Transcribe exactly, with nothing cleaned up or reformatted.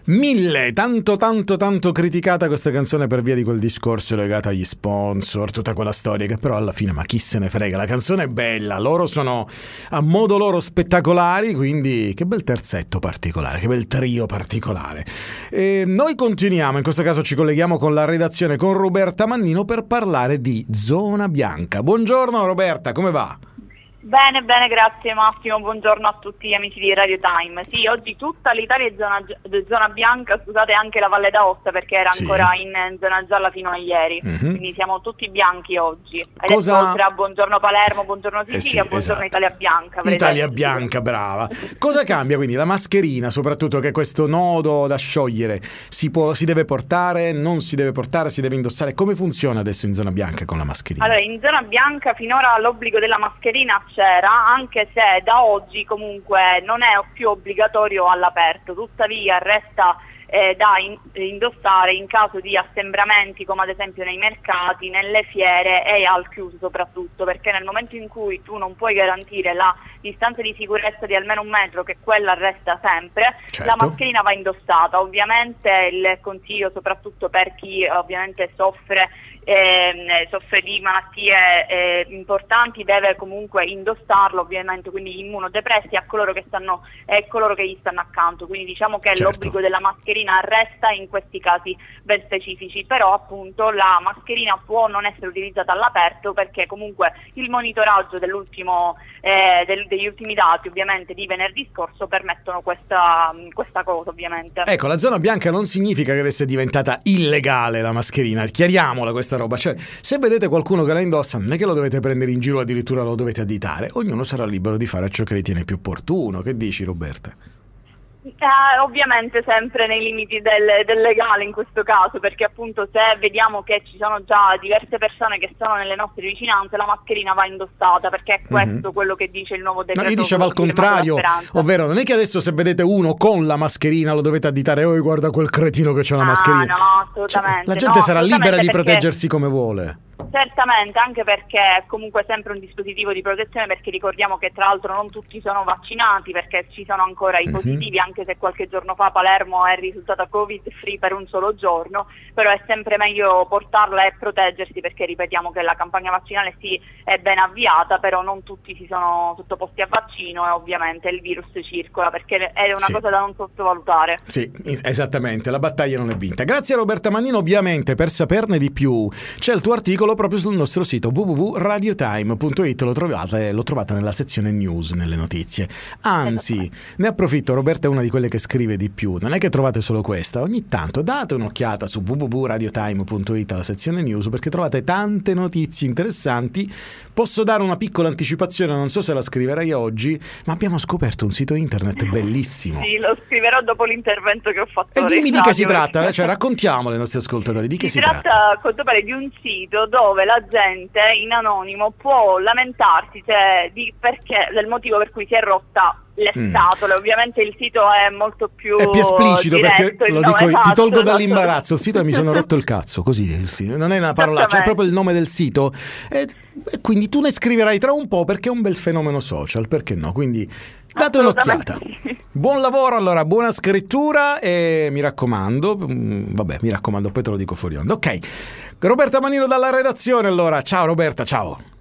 Mille, tanto tanto tanto criticata questa canzone per via di quel discorso legato agli sponsor, tutta quella storia che però alla fine ma chi se ne frega, la canzone è bella, loro sono a modo loro spettacolari, quindi che bel terzetto particolare, che bel trio particolare. E noi continuiamo, in questo caso ci colleghiamo con la redazione, con Roberta Mannino per parlare di Zona Bianca. Buongiorno Roberta, come va? Bene, bene, grazie Massimo, buongiorno a tutti gli amici di Radio Time. Sì, oggi tutta l'Italia è zona, zona bianca, scusate anche la Valle d'Aosta perché era sì. ancora in zona gialla fino a ieri, mm-hmm. quindi siamo tutti bianchi oggi. Ed Cosa... oltre a buongiorno Palermo, buongiorno Sicilia, eh sì, buongiorno esatto. Italia Bianca. Italia Bianca, brava. Cosa cambia quindi? La mascherina, soprattutto, che è questo nodo da sciogliere, si, può, si deve portare, non si deve portare, si deve indossare? Come funziona adesso in zona bianca con la mascherina? Allora, in zona bianca finora l'obbligo della mascherina c'era, anche se da oggi comunque non è più obbligatorio all'aperto, tuttavia resta eh, da in, indossare in caso di assembramenti come ad esempio nei mercati, nelle fiere e al chiuso soprattutto, perché nel momento in cui tu non puoi garantire la distanza di sicurezza di almeno un metro, che quella resta sempre, certo. la mascherina va indossata. Ovviamente il consiglio soprattutto per chi ovviamente soffre Eh, soffre di malattie eh, importanti deve comunque indossarlo, ovviamente, quindi immunodepressi, a coloro che stanno e coloro che gli stanno accanto, quindi diciamo che certo. l'obbligo della mascherina resta in questi casi ben specifici, però appunto la mascherina può non essere utilizzata all'aperto perché comunque il monitoraggio dell'ultimo eh, del, degli ultimi dati ovviamente di venerdì scorso permettono questa, questa cosa ovviamente. Ecco, la zona bianca non significa che adesso è diventata illegale la mascherina, chiariamola questa roba, cioè se vedete qualcuno che la indossa non è che lo dovete prendere in giro, addirittura lo dovete additare, ognuno sarà libero di fare ciò che ritiene più opportuno. Che dici Roberta? Eh, ovviamente sempre nei limiti del, del legale in questo caso, perché appunto se vediamo che ci sono già diverse persone che sono nelle nostre vicinanze, la mascherina va indossata, perché è questo mm-hmm. quello che dice il nuovo decreto. No, io dicevo al contrario, ovvero non è che adesso se vedete uno con la mascherina lo dovete additare, oh guarda quel cretino che c'ha la ah, mascherina. No, assolutamente. Cioè, la gente no, sarà libera di perché... proteggersi come vuole. Certamente, anche perché è comunque sempre un dispositivo di protezione, perché ricordiamo che tra l'altro non tutti sono vaccinati, perché ci sono ancora i positivi, mm-hmm. anche se qualche giorno fa Palermo è risultata covid free per un solo giorno, però è sempre meglio portarla e proteggersi, perché ripetiamo che la campagna vaccinale sì è ben avviata, però non tutti si sono sottoposti a vaccino e ovviamente il virus circola, perché è una sì. cosa da non sottovalutare. Sì, esattamente, la battaglia non è vinta. Grazie a Roberta Mannino, ovviamente per saperne di più c'è il tuo articolo proprio sul nostro sito w w w punto radiotime punto it, lo trovate, lo trovate nella sezione news, nelle notizie. Anzi, ne approfitto, Roberta è una di quelle che scrive di più, non è che trovate solo questa, ogni tanto date un'occhiata su w w w punto radiotime punto it alla sezione news, perché trovate tante notizie interessanti. Posso dare una piccola anticipazione, non so se la scriverai oggi, ma abbiamo scoperto un sito internet bellissimo. Sì, lo scriverò dopo l'intervento che ho fatto. E dimmi di che si tratta, cioè raccontiamolo ai nostri ascoltatori, di che si, si tratta. Si tratta, a quanto pare, di un sito dove la gente in anonimo può lamentarsi, cioè, di perché, del motivo per cui si è rotta le mm. scatole. Ovviamente il sito è molto più è più esplicito, diretto, perché lo nome, dico, esatto, ti tolgo esatto. dall'imbarazzo, il sito è mi sono rotto il cazzo, così il sito. Non è una parola, c'è proprio il nome del sito e, e quindi tu ne scriverai tra un po', perché è un bel fenomeno social, perché no? Quindi date un'occhiata. Buon lavoro, allora, buona scrittura e mi raccomando, vabbè, mi raccomando, poi te lo dico fuori onda. Ok, Roberta Mannino dalla redazione, allora. Ciao Roberta, ciao.